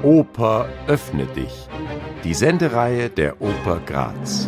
Oper öffne dich. Die Sendereihe der Oper Graz.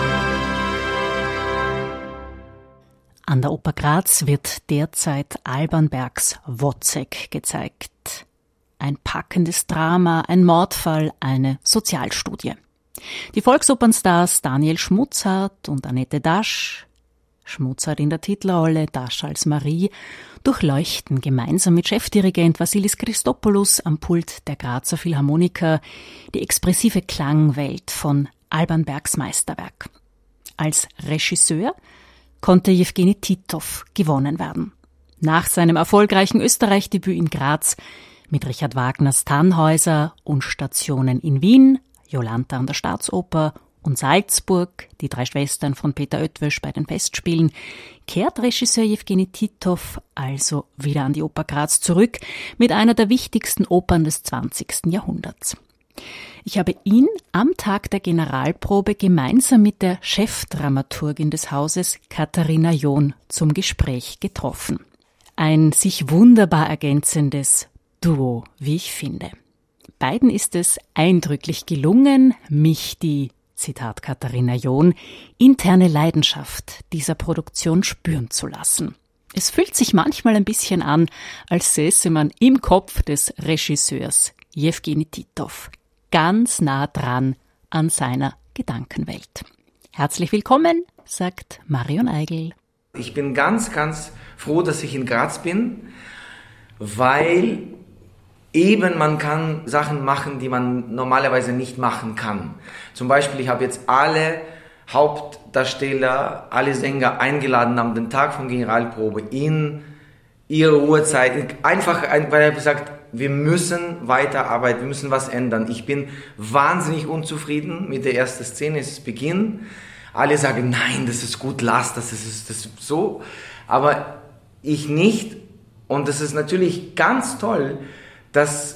An der Oper Graz wird derzeit Alban Bergs Wozzeck gezeigt. Ein packendes Drama, ein Mordfall, eine Sozialstudie. Die Volksopernstars Daniel Schmutzhardt und Annette Dasch, Schmutzhardt in der Titelrolle, Dasch als Marie, durchleuchten gemeinsam mit Chefdirigent Vassilis Christopoulos am Pult der Grazer Philharmoniker die expressive Klangwelt von Alban Bergs Meisterwerk. Als Regisseur konnte Jewgeni Titov gewonnen werden. Nach seinem erfolgreichen Österreich-Debüt in Graz mit Richard Wagners Tannhäuser und Stationen in Wien, Jolanta an der Staatsoper und Salzburg, die drei Schwestern von Peter Oetwisch bei den Festspielen, kehrt Regisseur Jewgeni Titov also wieder an die Oper Graz zurück mit einer der wichtigsten Opern des 20. Jahrhunderts. Ich habe ihn am Tag der Generalprobe gemeinsam mit der Chefdramaturgin des Hauses, Katharina John, zum Gespräch getroffen. Ein sich wunderbar ergänzendes Duo, wie ich finde. Beiden ist es eindrücklich gelungen, mich die, Zitat Katharina John, interne Leidenschaft dieser Produktion spüren zu lassen. Es fühlt sich manchmal ein bisschen an, als säße man im Kopf des Regisseurs Jewgeni Titov, ganz nah dran an seiner Gedankenwelt. Herzlich willkommen, sagt Marion Eigl. Ich bin ganz, ganz froh, dass ich in Graz bin, weil eben man kann Sachen machen, die man normalerweise nicht machen kann. Zum Beispiel, ich habe jetzt alle Hauptdarsteller, alle Sänger eingeladen am den Tag von Generalprobe in ihre Ruhezeit. Einfach, weil er gesagt, wir müssen weiterarbeiten, wir müssen was ändern. Ich bin wahnsinnig unzufrieden mit der ersten Szene, es ist Beginn. Alle sagen, nein, das ist gut, lass, das ist so. Aber ich nicht. Und das ist natürlich ganz toll, dass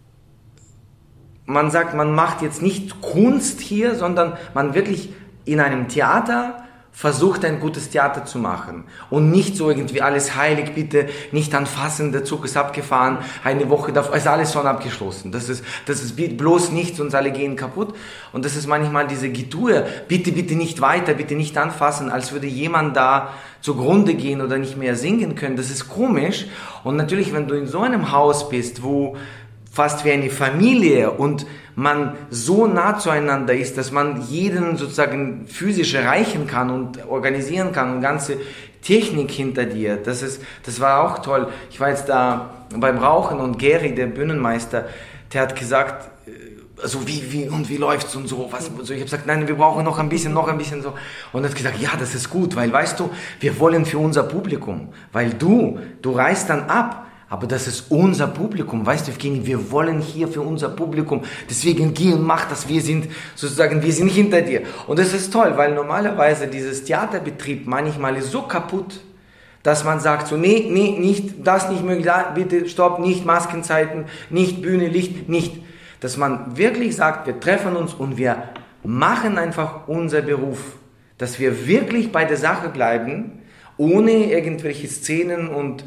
man sagt, man macht jetzt nicht Kunst hier, sondern man wirklich in einem Theater versucht, ein gutes Theater zu machen. Und nicht so irgendwie alles heilig, bitte nicht anfassen, der Zug ist abgefahren, eine Woche davor, ist alles schon abgeschlossen. Das ist bloß nichts, sonst alle gehen kaputt. Und das ist manchmal diese Getue, bitte nicht weiter, bitte nicht anfassen, als würde jemand da zugrunde gehen oder nicht mehr singen können. Das ist komisch. Und natürlich, wenn du in so einem Haus bist, wo fast wie eine Familie und man so nah zueinander ist, dass man jeden sozusagen physisch erreichen kann und organisieren kann und ganze Technik hinter dir. Das war auch toll. Ich war jetzt da beim Rauchen und Geri, der Bühnenmeister, der hat gesagt, also wie läuft's und so, was, so. Ich habe gesagt, nein, wir brauchen noch ein bisschen so. Und er hat gesagt, ja, das ist gut, weil, weißt du, wir wollen für unser Publikum, weil du reist dann ab, aber das ist unser Publikum, weißt du, Jewgeni, wir wollen hier für unser Publikum, deswegen geh und mach das, wir sind hinter dir. Und das ist toll, weil normalerweise dieses Theaterbetrieb manchmal ist so kaputt, dass man sagt so, nee, nicht, das nicht möglich, bitte, stopp, nicht Maskenzeiten, nicht Bühne, Licht, nicht. Dass man wirklich sagt, wir treffen uns und wir machen einfach unser Beruf, dass wir wirklich bei der Sache bleiben, ohne irgendwelche Szenen und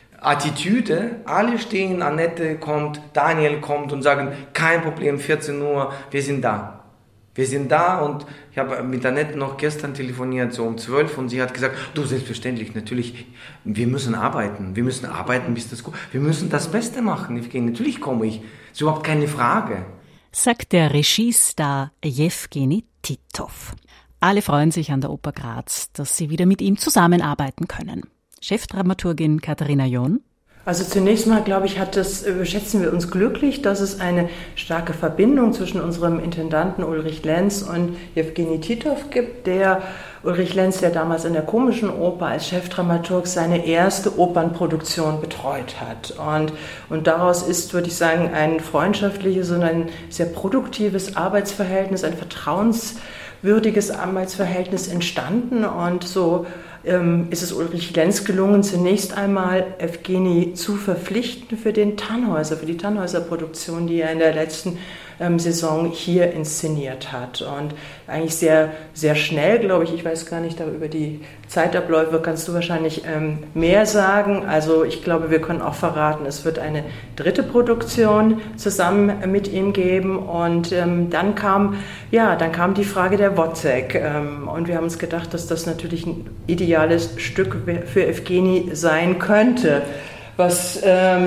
Attitüde, alle stehen, Annette kommt, Daniel kommt und sagen, kein Problem, 14 Uhr, wir sind da. Wir sind da und ich habe mit Annette noch gestern telefoniert, so um 12 und sie hat gesagt, du, selbstverständlich, natürlich, wir müssen arbeiten, bis das gut, wir müssen das Beste machen, natürlich komme ich, ist überhaupt keine Frage. Sagt der Regiestar Jewgeni Titov. Alle freuen sich an der Oper Graz, dass sie wieder mit ihm zusammenarbeiten können. Chefdramaturgin Katharina John. Also zunächst mal, glaube ich, schätzen wir uns glücklich, dass es eine starke Verbindung zwischen unserem Intendanten Ulrich Lenz und Jewgeni Titov gibt. Ulrich Lenz, der damals in der Komischen Oper als Chefdramaturg seine erste Opernproduktion betreut hat. Und daraus ist, würde ich sagen, ein freundschaftliches und ein sehr produktives Arbeitsverhältnis, ein vertrauenswürdiges Arbeitsverhältnis entstanden. Und so ist es Ulrich Lenz gelungen, zunächst einmal Jewgeni zu verpflichten für die Tannhäuser-Produktion, die er in der letzten Saison hier inszeniert hat. Und eigentlich sehr, sehr schnell, glaube ich weiß gar nicht, über die Zeitabläufe kannst du wahrscheinlich mehr sagen. Also ich glaube, wir können auch verraten, es wird eine dritte Produktion zusammen mit ihm geben. Und dann kam die Frage der Wozzeck. Und wir haben uns gedacht, dass das natürlich ein ideales Stück für Evgeny sein könnte, was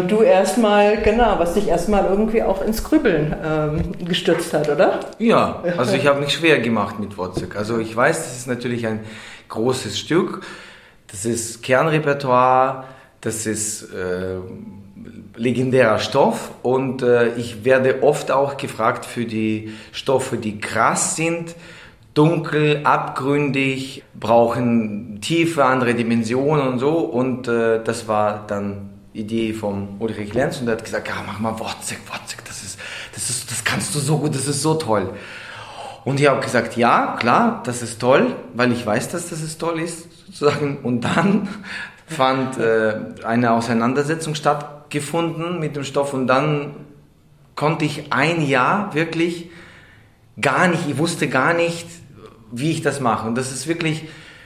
dich erstmal irgendwie auch ins Grübeln gestürzt hat, oder? Ja, also ich habe mich schwer gemacht mit Wozzeck. Also ich weiß, das ist natürlich ein großes Stück, das ist Kernrepertoire, das ist legendärer Stoff und ich werde oft auch gefragt für die Stoffe, die krass sind, dunkel, abgründig, brauchen Tiefe, andere Dimensionen und so. Und das war dann Idee vom Ulrich Lenz und er hat gesagt, ja, mach mal Wozzeck, das kannst du so gut, das ist so toll. Und ich habe gesagt, ja, klar, das ist toll, weil ich weiß, dass das toll ist, sozusagen. Und dann fand eine Auseinandersetzung stattgefunden mit dem Stoff und dann konnte ich ein Jahr wirklich ich wusste gar nicht, wie ich das mache. Und das ist wirklich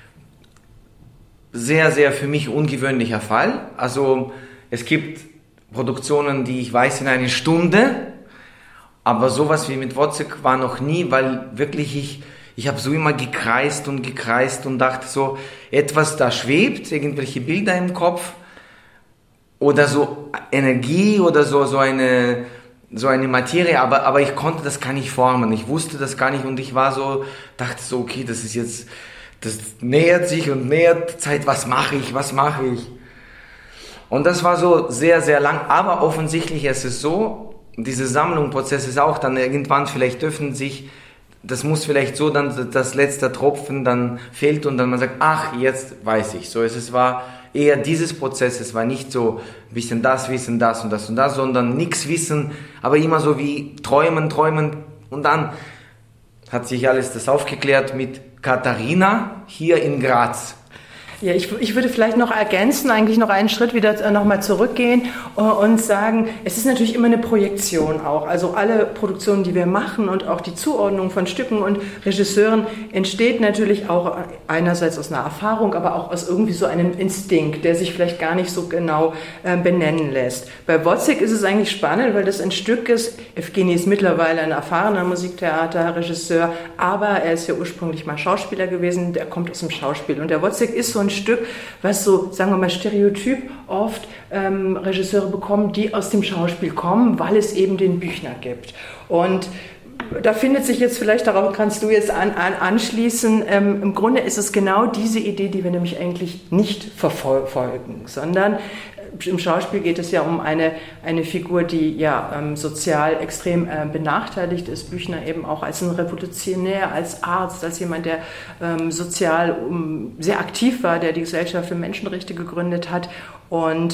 sehr, sehr für mich ungewöhnlicher Fall. Also es gibt Produktionen, die ich weiß in einer Stunde, aber sowas wie mit Wozzeck war noch nie, weil wirklich ich habe so immer gekreist und dachte so, etwas da schwebt, irgendwelche Bilder im Kopf oder so Energie oder so eine Materie, aber ich konnte das gar nicht formen, ich wusste das gar nicht und ich dachte so, okay, das nähert sich und nähert Zeit, was mache ich? Und das war so sehr, sehr lang, aber offensichtlich ist es so, diese Sammlungsprozess ist auch dann irgendwann vielleicht öffnet sich, das muss vielleicht so dann das letzte Tropfen dann fehlt und dann man sagt, ach, jetzt weiß ich. So, es war eher dieses Prozess, es war nicht so ein bisschen das Wissen, das und das und das, sondern nichts Wissen, aber immer so wie träumen und dann hat sich alles das aufgeklärt mit Katharina hier in Graz. Ja, ich würde vielleicht noch ergänzen, eigentlich noch einen Schritt wieder nochmal zurückgehen und sagen, es ist natürlich immer eine Projektion auch. Also alle Produktionen, die wir machen und auch die Zuordnung von Stücken und Regisseuren entsteht natürlich auch einerseits aus einer Erfahrung, aber auch aus irgendwie so einem Instinkt, der sich vielleicht gar nicht so genau benennen lässt. Bei Wozzeck ist es eigentlich spannend, weil das ein Stück ist, Evgeny ist mittlerweile ein erfahrener Musiktheaterregisseur, aber er ist ja ursprünglich mal Schauspieler gewesen, der kommt aus dem Schauspiel. Und der Wozzeck ist so ein Stück, was so, sagen wir mal, stereotyp oft Regisseure bekommen, die aus dem Schauspiel kommen, weil es eben den Büchner gibt. Und da findet sich jetzt vielleicht, darauf kannst du jetzt anschließen, im Grunde ist es genau diese Idee, die wir nämlich eigentlich nicht verfolgen, sondern im Schauspiel geht es ja um eine Figur, die ja sozial extrem benachteiligt ist. Büchner eben auch als ein Revolutionär, als Arzt, als jemand, der sozial sehr aktiv war, der die Gesellschaft für Menschenrechte gegründet hat. Und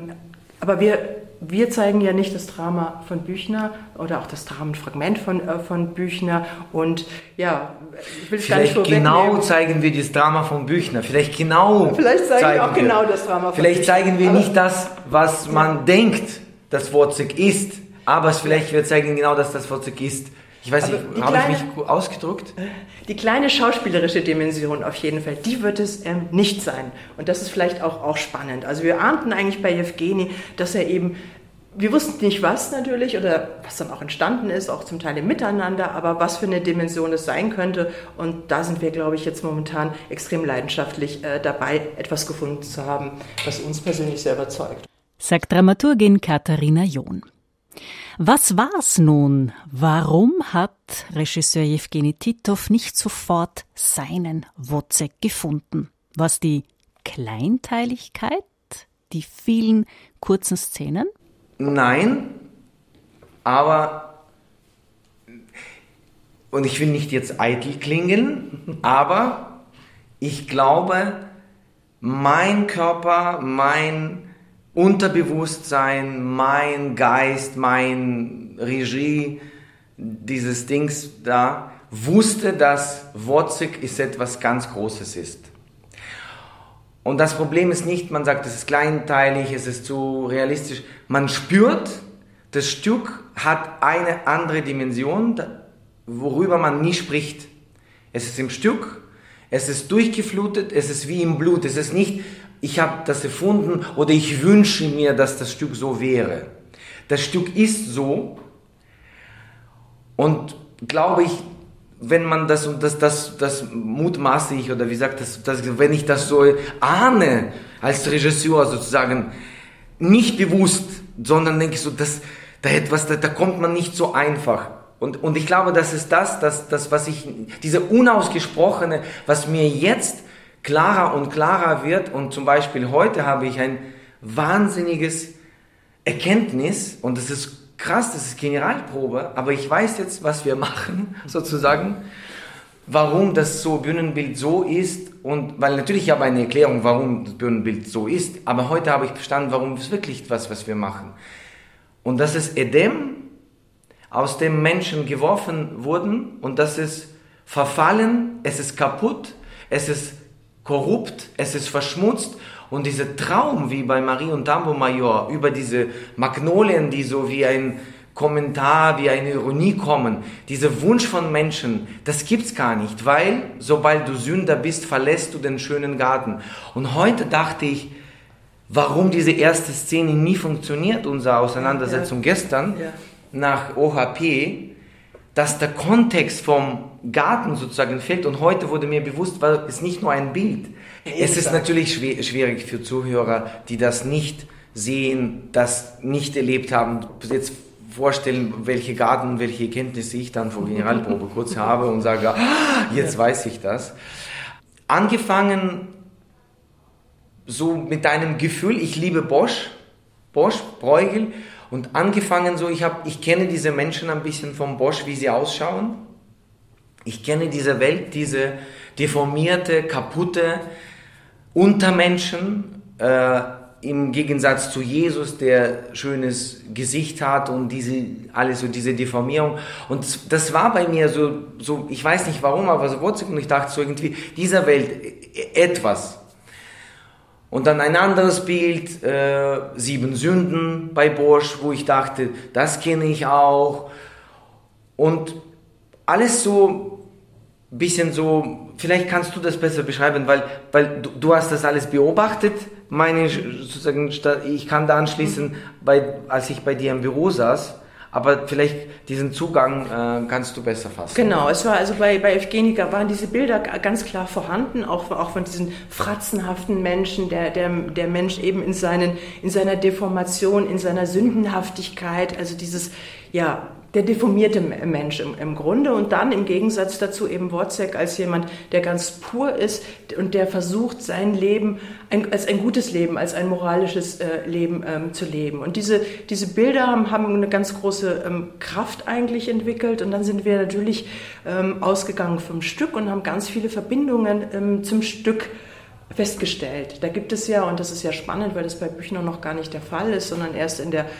aber wir zeigen ja nicht das Drama von Büchner oder auch das Dramenfragment von Büchner und ja, ich will es gar nicht vorwegnehmen. Genau zeigen wir das Drama von Büchner, vielleicht zeigen wir auch genau das Drama von Büchner. Vielleicht zeigen wir nicht das, was man denkt, das Wozzeck ist, aber wir zeigen genau, dass das Wozzeck ist. Ich weiß nicht, habe ich mich gut ausgedrückt? Die kleine schauspielerische Dimension auf jeden Fall, die wird es nicht sein. Und das ist vielleicht auch spannend. Also wir ahnten eigentlich bei Evgeny, dass er eben, wir wussten nicht was natürlich oder was dann auch entstanden ist, auch zum Teil im Miteinander, aber was für eine Dimension es sein könnte. Und da sind wir, glaube ich, jetzt momentan extrem leidenschaftlich dabei, etwas gefunden zu haben, was uns persönlich sehr überzeugt. Sagt Dramaturgin Katharina John. Was war's nun? Warum hat Regisseur Jewgeni Titov nicht sofort seinen Wozzeck gefunden? Was die Kleinteiligkeit, die vielen kurzen Szenen? Nein, aber, und ich will nicht jetzt eitel klingen, aber ich glaube, mein Körper, mein Unterbewusstsein, mein Geist, mein Regie, dieses Dings da, wusste, dass Wozzeck ist etwas ganz Großes ist. Und das Problem ist nicht, man sagt, es ist kleinteilig, es ist zu realistisch. Man spürt, das Stück hat eine andere Dimension, worüber man nie spricht. Es ist im Stück, es ist durchgeflutet, es ist wie im Blut. Es ist nicht, ich habe das erfunden oder ich wünsche mir, dass das Stück so wäre. Das Stück ist so und glaube ich, wenn man das mutmaße ich oder wie sagt wenn ich das so ahne als Regisseur sozusagen, nicht bewusst, sondern denke ich so, da kommt man nicht so einfach. Und ich glaube, das ist das, was diese unausgesprochene, was mir jetzt klarer und klarer wird. Und zum Beispiel heute habe ich ein wahnsinniges Erkenntnis, und das ist krass, das ist Generalprobe, aber ich weiß jetzt, was wir machen, sozusagen, warum das so Bühnenbild so ist. Und weil natürlich ich habe eine Erklärung, warum das Bühnenbild so ist, aber heute habe ich verstanden, warum es wirklich was wir machen. Und das ist Edem, aus dem Menschen geworfen wurden, und das ist verfallen, es ist kaputt, es ist korrupt, es ist verschmutzt, und dieser Traum, wie bei Marie und Tambo Major, über diese Magnolien, die so wie ein Kommentar, wie eine Ironie kommen, dieser Wunsch von Menschen, das gibt's gar nicht, weil sobald du Sünder bist, verlässt du den schönen Garten. Und heute dachte ich, warum diese erste Szene nie funktioniert, unsere Auseinandersetzung gestern, nach OHP, dass der Kontext vom Garten sozusagen fehlt, und heute wurde mir bewusst, weil es nicht nur ein Bild. Es ist natürlich schwierig für Zuhörer, die das nicht sehen, das nicht erlebt haben, jetzt vorstellen, welche Garten, welche Erkenntnisse ich dann vor Generalprobe kurz habe und sage, jetzt weiß ich das. Angefangen so mit einem Gefühl, ich liebe Bosch, Bruegel, und angefangen so, ich kenne diese Menschen ein bisschen vom Bosch, wie sie ausschauen. Ich kenne diese Welt, diese deformierte, kaputte Untermenschen, im Gegensatz zu Jesus, der schönes Gesicht hat und diese Deformierung. Und das war bei mir so ich weiß nicht warum, aber so wurzig, und ich dachte so irgendwie, dieser Welt etwas. Und dann ein anderes Bild, 7 Sünden bei Bosch, wo ich dachte, das kenne ich auch. Und alles so ein bisschen so, vielleicht kannst du das besser beschreiben, weil du hast das alles beobachtet. Ich kann da anschließen, als ich bei dir im Büro saß. Aber vielleicht diesen Zugang kannst du besser fassen. Genau, es war also bei Evgenika waren diese Bilder ganz klar vorhanden, auch von diesen fratzenhaften Menschen, der Mensch eben in seiner Deformation, in seiner Sündenhaftigkeit, also dieses, der deformierte Mensch im Grunde, und dann im Gegensatz dazu eben Wozzeck als jemand, der ganz pur ist und der versucht, sein Leben als ein gutes Leben, als ein moralisches Leben zu leben. Und diese Bilder haben eine ganz große Kraft eigentlich entwickelt, und dann sind wir natürlich ausgegangen vom Stück und haben ganz viele Verbindungen zum Stück festgestellt. Da gibt es ja, und das ist ja spannend, weil das bei Büchner noch gar nicht der Fall ist, sondern erst in der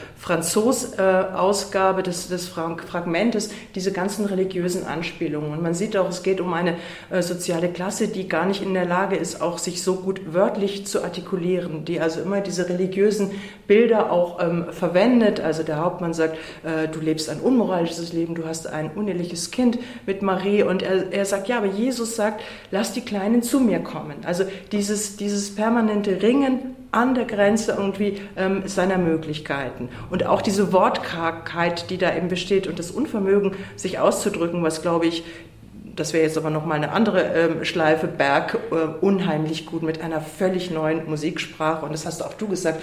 Franzos-Ausgabe des Fragmentes, diese ganzen religiösen Anspielungen. Und man sieht auch, es geht um eine soziale Klasse, die gar nicht in der Lage ist, auch sich so gut wörtlich zu artikulieren, die also immer diese religiösen Bilder auch verwendet. Also der Hauptmann sagt, du lebst ein unmoralisches Leben, du hast ein uneheliches Kind mit Marie, und er sagt, ja, aber Jesus sagt, lass die Kleinen zu mir kommen. Also dieses permanente Ringen an der Grenze irgendwie seiner Möglichkeiten. Und auch diese Wortkargheit, die da eben besteht, und das Unvermögen, sich auszudrücken, was, glaube ich, das wäre jetzt aber nochmal eine andere Schleife, Berg, unheimlich gut mit einer völlig neuen Musiksprache. Und das hast auch du gesagt,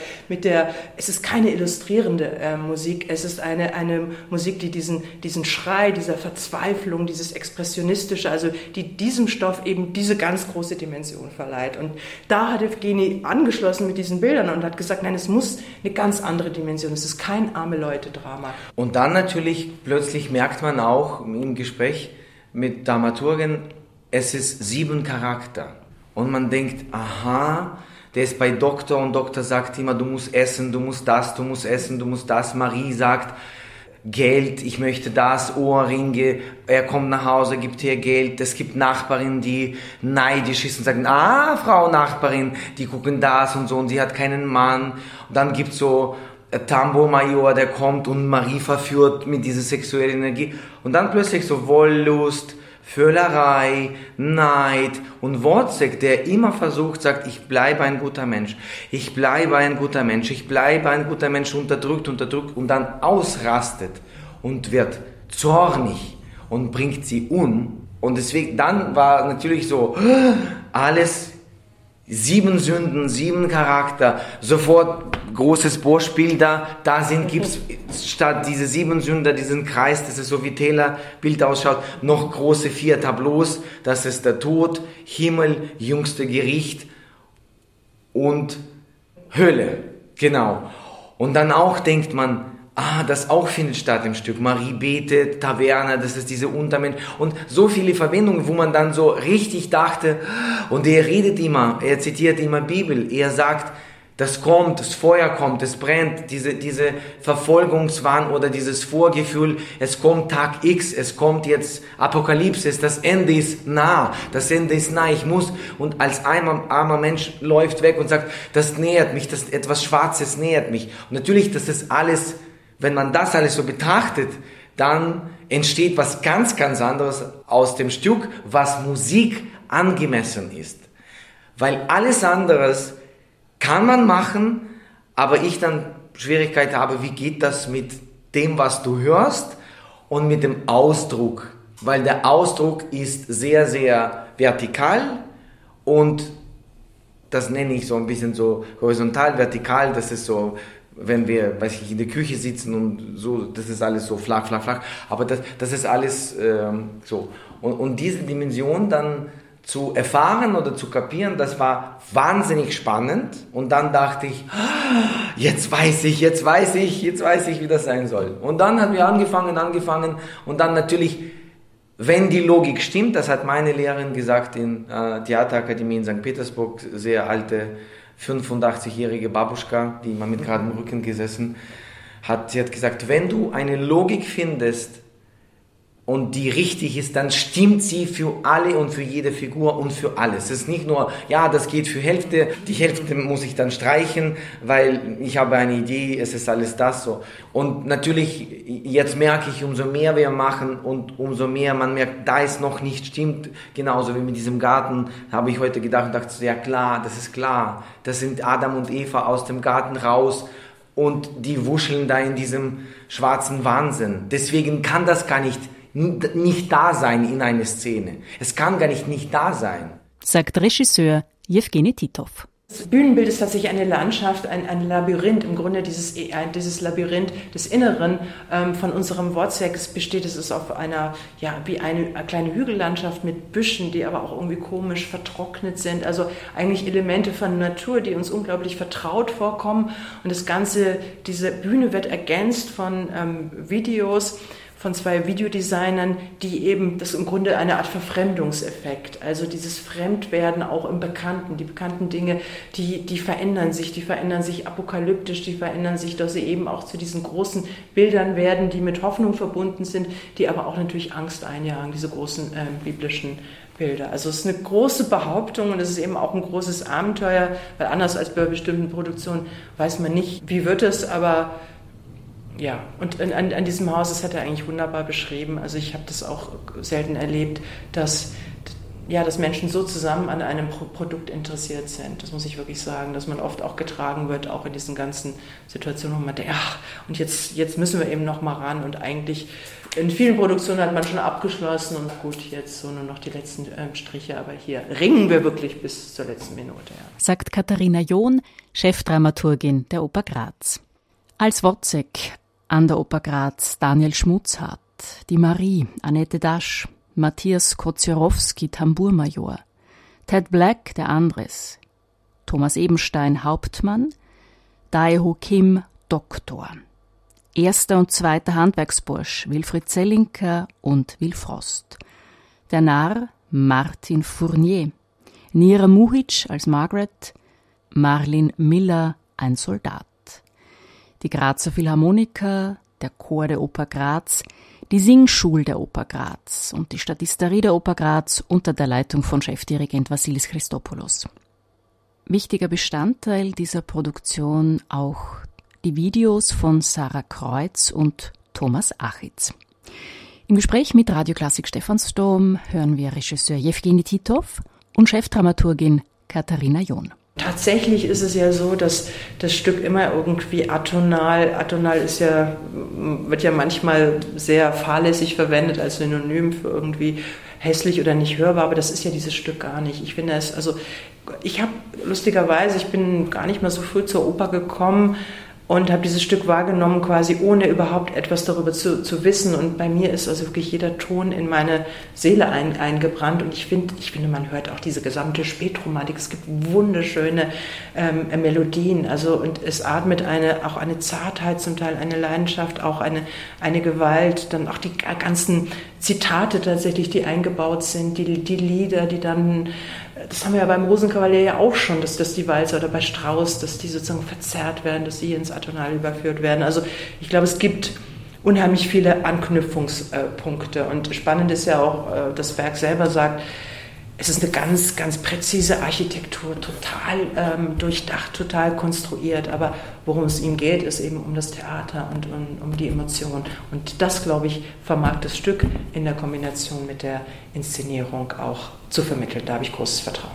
es ist keine illustrierende Musik, es ist eine Musik, die diesen Schrei, dieser Verzweiflung, dieses Expressionistische, also die diesem Stoff eben diese ganz große Dimension verleiht. Und da hat Evgeny angeschlossen mit diesen Bildern und hat gesagt, nein, es muss eine ganz andere Dimension, es ist kein Arme-Leute-Drama. Und dann natürlich plötzlich merkt man auch im Gespräch mit Dramaturgen, es ist 7 Charakter. Und man denkt, aha, der ist bei Doktor, und Doktor sagt immer, du musst essen, du musst das, du musst essen, du musst das. Marie sagt, Geld, ich möchte das, Ohrringe. Er kommt nach Hause, gibt ihr Geld. Es gibt Nachbarinnen, die neidisch ist und sagen, Frau Nachbarin, die gucken das und so, und sie hat keinen Mann. Und dann gibt's so Tambourmajor, der kommt und Marie verführt mit dieser sexuellen Energie. Und dann plötzlich so Wollust, Völlerei, Neid und Wozzeck, der immer versucht, sagt, ich bleibe ein guter Mensch, ich bleibe ein guter Mensch, ich bleibe ein guter Mensch, unterdrückt und dann ausrastet und wird zornig und bringt sie um. Und deswegen, dann war natürlich so, alles 7 Sünden, 7 Charakter, sofort großes Beispiel da gibt's statt diese 7 Sünder, diesen Kreis, das ist so wie Taylor-Bild ausschaut, noch große 4 Tableaus, das ist der Tod, Himmel, jüngste Gericht und Hölle, genau. Und dann auch denkt man, das auch findet statt im Stück. Marie betet, Taverne, das ist diese Untermensch. Und so viele Verbindungen, wo man dann so richtig dachte, und er redet immer, er zitiert immer Bibel, er sagt, das kommt, das Feuer kommt, es brennt, diese Verfolgungswahn oder dieses Vorgefühl, es kommt Tag X, es kommt jetzt Apokalypse, das Ende ist nah, ich muss, und als armer Mensch läuft weg und sagt, das nähert mich, das etwas Schwarzes nähert mich. Und natürlich, das ist alles, wenn man das alles so betrachtet, dann entsteht was ganz, ganz anderes aus dem Stück, was Musik angemessen ist. Weil alles anderes kann man machen, aber ich dann Schwierigkeit habe, wie geht das mit dem, was du hörst und mit dem Ausdruck? Weil der Ausdruck ist sehr, sehr vertikal und das nenne ich so ein bisschen so horizontal, vertikal, das ist so, wenn wir, in der Küche sitzen und so, das ist alles so flach, aber das ist alles so. Und diese Dimension dann zu erfahren oder zu kapieren, das war wahnsinnig spannend. Und dann dachte ich, jetzt weiß ich, wie das sein soll. Und dann haben wir angefangen und dann natürlich, wenn die Logik stimmt, das hat meine Lehrerin gesagt in Theaterakademie in St. Petersburg, sehr alte 85-jährige Babuschka, die immer mit geradem Rücken gesessen hat, sie hat gesagt, wenn du eine Logik findest und die richtig ist, dann stimmt sie für alle und für jede Figur und für alles. Es ist nicht nur, ja, das geht für Hälfte, die Hälfte muss ich dann streichen, weil ich habe eine Idee, es ist alles das so. Und natürlich, jetzt merke ich, umso mehr wir machen und umso mehr man merkt, da es noch nicht stimmt, genauso wie mit diesem Garten, habe ich heute gedacht und dachte, ja klar, das sind Adam und Eva aus dem Garten raus und die wuscheln da in diesem schwarzen Wahnsinn. Deswegen kann das gar nicht da sein in einer Szene. Es kann gar nicht da sein. Sagt Regisseur Jewgeni Titov. Das Bühnenbild ist tatsächlich eine Landschaft, ein Labyrinth, im Grunde dieses Labyrinth des Inneren von unserem Wozzeck besteht. Es ist auf wie eine kleine Hügellandschaft mit Büschen, die aber auch irgendwie komisch vertrocknet sind. Also eigentlich Elemente von Natur, die uns unglaublich vertraut vorkommen. Und das Ganze, diese Bühne wird ergänzt von Videos, von 2 Videodesignern, die eben, das ist im Grunde eine Art Verfremdungseffekt, also dieses Fremdwerden auch im Bekannten, die bekannten Dinge, die verändern sich apokalyptisch, die verändern sich, dass sie eben auch zu diesen großen Bildern werden, die mit Hoffnung verbunden sind, die aber auch natürlich Angst einjagen, diese großen biblischen Bilder. Also es ist eine große Behauptung und es ist eben auch ein großes Abenteuer, weil anders als bei bestimmten Produktionen weiß man nicht, wie wird es, aber ja, und an diesem Haus, das hat er eigentlich wunderbar beschrieben. Also ich habe das auch selten erlebt, dass Menschen so zusammen an einem Produkt interessiert sind. Das muss ich wirklich sagen, dass man oft auch getragen wird, auch in diesen ganzen Situationen, wo man denkt, und jetzt müssen wir eben noch mal ran. Und eigentlich in vielen Produktionen hat man schon abgeschlossen und gut, jetzt so nur noch die letzten Striche. Aber hier ringen wir wirklich bis zur letzten Minute. Ja. Sagt Katharina John, Chefdramaturgin der Oper Graz. Als Wozzeck an der Oper Graz Daniel Schmutzhardt, die Marie, Annette Dasch, Matthias Kociorowski, Tambourmajor, Ted Black, der Andres, Thomas Ebenstein, Hauptmann, Dae-ho Kim, Doktor, erster und zweiter Handwerksbursch, Wilfried Zellinker und Will Frost, der Narr, Martin Fournier, Nira Muhic als Margaret, Marlin Miller, ein Soldat. Die Grazer Philharmoniker, der Chor der Oper Graz, die Singschule der Oper Graz und die Statisterie der Oper Graz unter der Leitung von Chefdirigent Vassilis Christopoulos. Wichtiger Bestandteil dieser Produktion auch die Videos von Sarah Kreuz und Thomas Achitz. Im Gespräch mit Radioklassik Stephansdom hören wir Regisseur Jewgeni Titov und Chefdramaturgin Katharina John. Tatsächlich ist es ja so, dass das Stück immer irgendwie atonal wird ja manchmal sehr fahrlässig verwendet als Synonym für irgendwie hässlich oder nicht hörbar, aber das ist ja dieses Stück gar nicht. Ich finde es, ich bin gar nicht mal so früh zur Oper gekommen und habe dieses Stück wahrgenommen quasi ohne überhaupt etwas darüber zu wissen. Und bei mir ist also wirklich jeder Ton in meine Seele eingebrannt. Und ich finde, man hört auch diese gesamte Spätromantik. Es gibt wunderschöne Melodien. Und es atmet auch eine Zartheit, zum Teil eine Leidenschaft, auch eine Gewalt. Dann auch die ganzen Zitate tatsächlich, die eingebaut sind, die Lieder, die dann... Das haben wir ja beim Rosenkavalier ja auch schon, dass die Walzer oder bei Strauss, dass die sozusagen verzerrt werden, dass sie ins Atonal überführt werden. Also ich glaube, es gibt unheimlich viele Anknüpfungspunkte. Und spannend ist ja auch, das Werk selber sagt, es ist eine ganz, ganz präzise Architektur, total durchdacht, total konstruiert. Aber worum es ihm geht, ist eben um das Theater und um die Emotion. Und das, glaube ich, vermag das Stück in der Kombination mit der Inszenierung auch zu vermitteln. Da habe ich großes Vertrauen.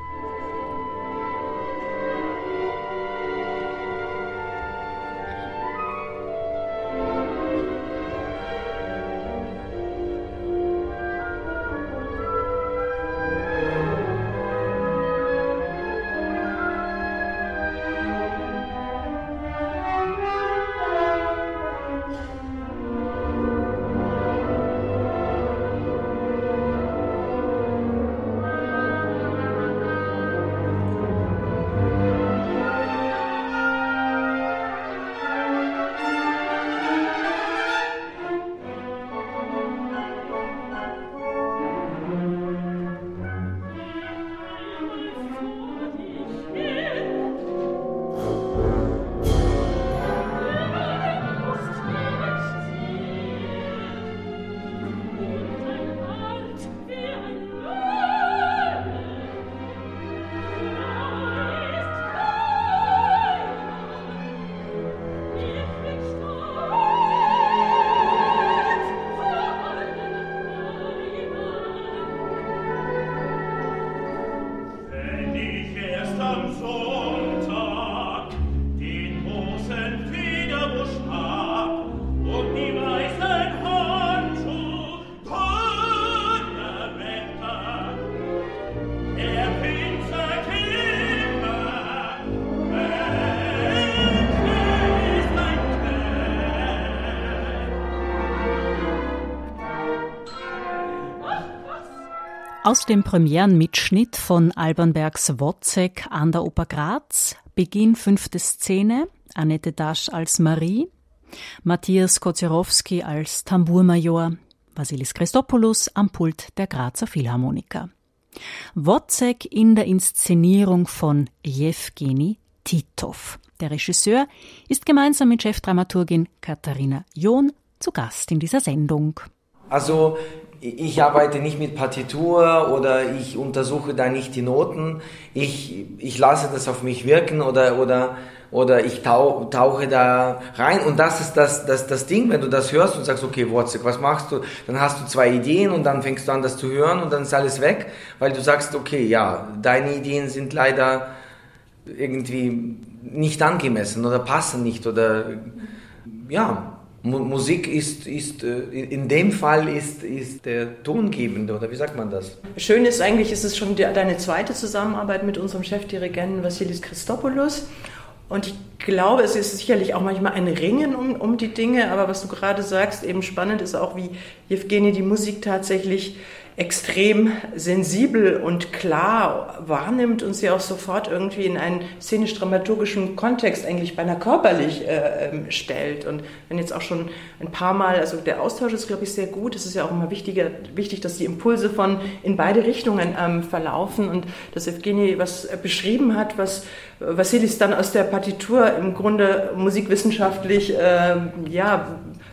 Aus dem Premierenmitschnitt von Alban Bergs Wozzeck an der Oper Graz, Beginn 5. Szene, Annette Dasch als Marie, Matthias Koziorowski als Tambourmajor, Vasilis Christopoulos am Pult der Grazer Philharmoniker. Wozzeck in der Inszenierung von Jewgeni Titov. Der Regisseur ist gemeinsam mit Chefdramaturgin Katharina John zu Gast in dieser Sendung. Also ich arbeite nicht mit Partitur oder ich untersuche da nicht die Noten. Ich lasse das auf mich wirken oder ich tauche da rein. Und das ist das Ding, wenn du das hörst und sagst, okay, Wozzeck, was machst du? Dann hast du 2 Ideen und dann fängst du an, das zu hören und dann ist alles weg, weil du sagst, okay, ja, deine Ideen sind leider irgendwie nicht angemessen oder passen nicht oder ja. Musik ist in dem Fall ist der Tongebende, oder wie sagt man das? Schön ist eigentlich, ist es schon deine zweite Zusammenarbeit mit unserem Chefdirigenten Vasilis Christopoulos. Und ich glaube, es ist sicherlich auch manchmal ein Ringen um die Dinge, aber was du gerade sagst, eben spannend ist auch, wie Jewgeni die Musik tatsächlich extrem sensibel und klar wahrnimmt und sie auch sofort irgendwie in einen szenisch-dramaturgischen Kontext eigentlich beinahe körperlich stellt. Und wenn jetzt auch schon ein paar Mal, also der Austausch ist, glaube ich, sehr gut. Es ist ja auch immer wichtig, dass die Impulse in beide Richtungen verlaufen und dass Jewgeni was beschrieben hat, was Vasilis dann aus der Partitur im Grunde musikwissenschaftlich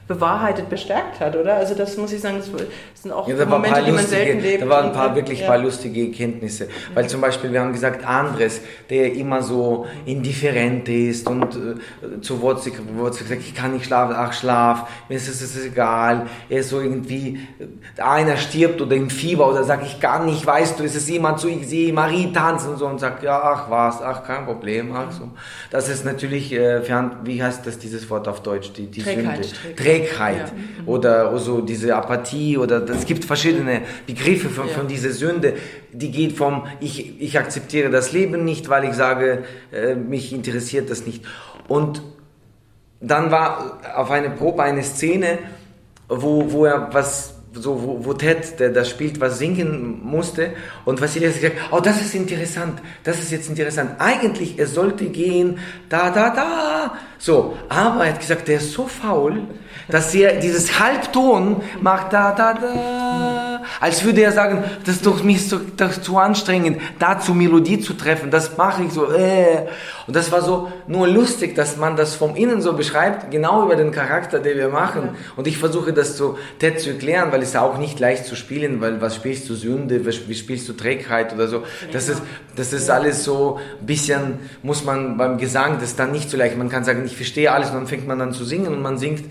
bewahrheitet, bestärkt hat, oder? Also das muss ich sagen, das sind auch ja, Momente, die man selten lebt. Da waren ein paar lustige Erkenntnisse. Weil zum Beispiel, wir haben gesagt, Andres, der immer so indifferent ist und zu Wozzeck gesagt, ich kann nicht schlafen, ach schlaf, mir ist es egal. Er ist so irgendwie, einer stirbt oder im Fieber oder sagt, ich kann nicht, weißt du, ist es jemand so, ich sehe Marie tanzen und so und sagt, ja, ach was, ach kein Problem, ach so. Das ist natürlich, wie heißt das, dieses Wort auf Deutsch, die Trägheit. Sünde. Trägheit oder so diese Apathie oder es gibt verschiedene Begriffe von dieser Sünde, die geht vom ich akzeptiere das Leben nicht, weil ich sage, mich interessiert das nicht. Und dann war auf einer Probe eine Szene, wo er wo Ted, der das spielt, was singen musste und Vassilios hat gesagt, oh, das ist jetzt interessant. Eigentlich, es sollte gehen, da, so. Aber er hat gesagt, der ist so faul, dass er dieses Halbton macht, da, als würde er sagen, das ist doch zu anstrengend, da zur Melodie zu treffen, das mache ich so, Und das war so nur lustig, dass man das vom Innen so beschreibt, genau über den Charakter, den wir machen. Und ich versuche das so Ted zu erklären, weil es ist auch nicht leicht zu spielen, weil was spielst du Sünde, wie spielst du Trägheit oder so. Das ist alles so ein bisschen, muss man beim Gesang, das ist dann nicht so leicht. Man kann sagen, ich verstehe alles und dann fängt man an zu singen und man singt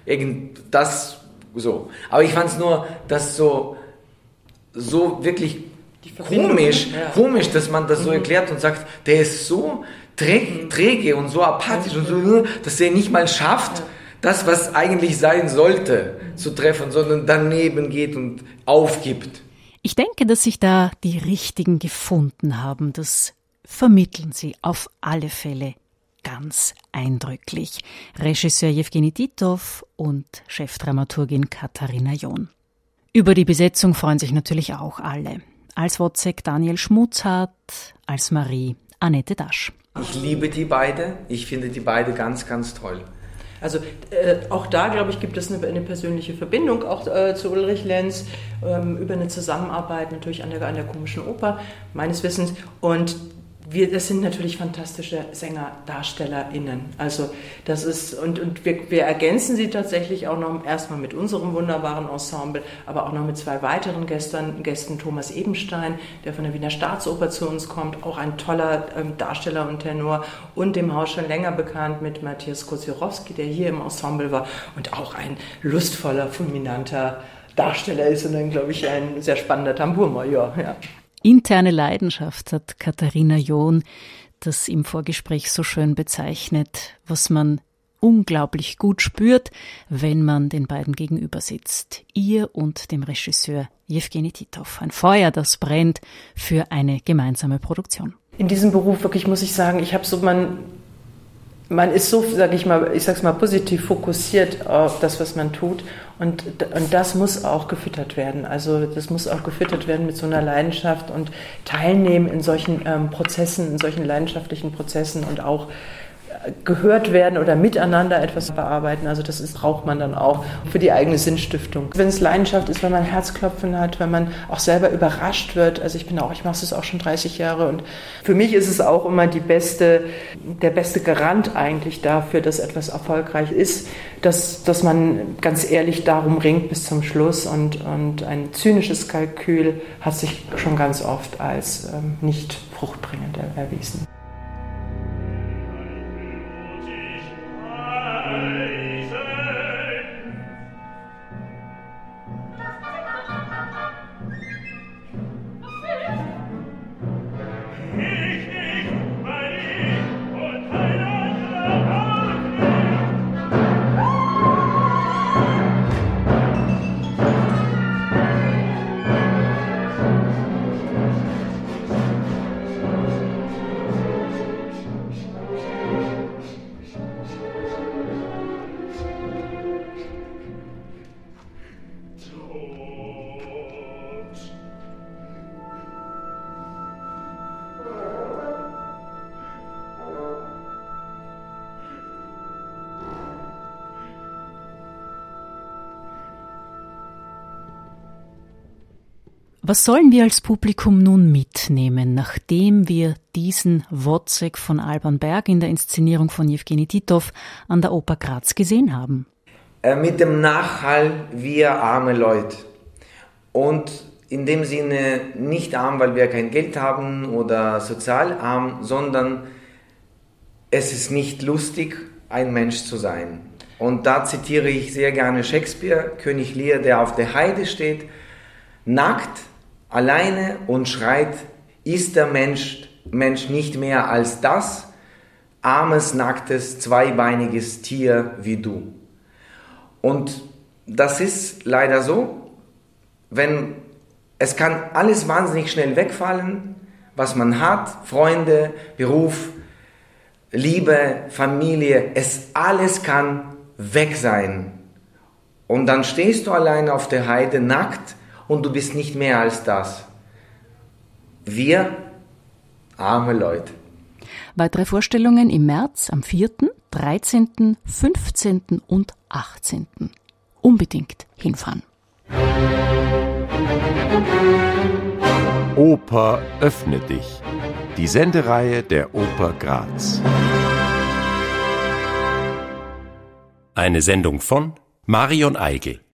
das so. Aber ich fand es nur, dass so wirklich komisch, dass man das so erklärt und sagt, der ist so träge und so apathisch und so, dass er nicht mal schafft, das, was eigentlich sein sollte, zu treffen, sondern daneben geht und aufgibt. Ich denke, dass sich da die Richtigen gefunden haben. Das vermitteln sie auf alle Fälle ganz eindrücklich. Regisseur Jewgeni Titov und Chefdramaturgin Katharina John. Über die Besetzung freuen sich natürlich auch alle. Als Wozzeck Daniel Schmutzhardt, als Marie Annette Dasch. Ich liebe die beide. Ich finde die beide ganz, ganz toll. Also auch da, glaube ich, gibt es eine persönliche Verbindung auch zu Ulrich Lenz über eine Zusammenarbeit natürlich an der Komischen Oper, meines Wissens. Und das sind natürlich fantastische Sänger, DarstellerInnen. Also das ist, und wir ergänzen sie tatsächlich auch noch erstmal mit unserem wunderbaren Ensemble, aber auch noch mit zwei weiteren Gästen, Thomas Ebenstein, der von der Wiener Staatsoper zu uns kommt, auch ein toller Darsteller und Tenor, und dem Haus schon länger bekannt mit Matthias Kosierowski, der hier im Ensemble war und auch ein lustvoller, fulminanter Darsteller ist und dann, glaube ich, ein sehr spannender Tambourmajor, ja. Interne Leidenschaft hat Katharina John das im Vorgespräch so schön bezeichnet, was man unglaublich gut spürt, wenn man den beiden gegenüber sitzt. Ihr und dem Regisseur Jewgeni Titov. Ein Feuer, das brennt für eine gemeinsame Produktion. In diesem Beruf wirklich muss ich sagen, man ist so, ich sag's mal, positiv fokussiert auf das, was man tut. Und das muss auch gefüttert werden. Also das muss auch gefüttert werden mit so einer Leidenschaft und teilnehmen in solchen Prozessen, in solchen leidenschaftlichen Prozessen und auch gehört werden oder miteinander etwas bearbeiten. Also braucht man dann auch für die eigene Sinnstiftung. Wenn es Leidenschaft ist, wenn man Herzklopfen hat, wenn man auch selber überrascht wird. Also ich mache es auch schon 30 Jahre und für mich ist es auch immer der beste Garant eigentlich dafür, dass etwas erfolgreich ist, dass man ganz ehrlich darum ringt bis zum Schluss und ein zynisches Kalkül hat sich schon ganz oft als nicht fruchtbringend erwiesen. Was sollen wir als Publikum nun mitnehmen, nachdem wir diesen Wozzeck von Alban Berg in der Inszenierung von Jewgeni Titov an der Oper Graz gesehen haben? mit dem Nachhall wir arme Leute. Und in dem Sinne nicht arm, weil wir kein Geld haben oder sozial arm, sondern es ist nicht lustig, ein Mensch zu sein. Und da zitiere ich sehr gerne Shakespeare, König Lear, der auf der Heide steht, nackt, alleine und schreit, ist der Mensch nicht mehr als das, armes, nacktes, zweibeiniges Tier wie du. Und das ist leider so, es kann alles wahnsinnig schnell wegfallen, was man hat, Freunde, Beruf, Liebe, Familie, alles kann weg sein. Und dann stehst du alleine auf der Heide nackt und du bist nicht mehr als das. Wir, arme Leute. Weitere Vorstellungen im März am 4., 13., 15. und 18. Unbedingt hinfahren. Oper öffne dich. Die Sendereihe der Oper Graz. Eine Sendung von Marion Eigel.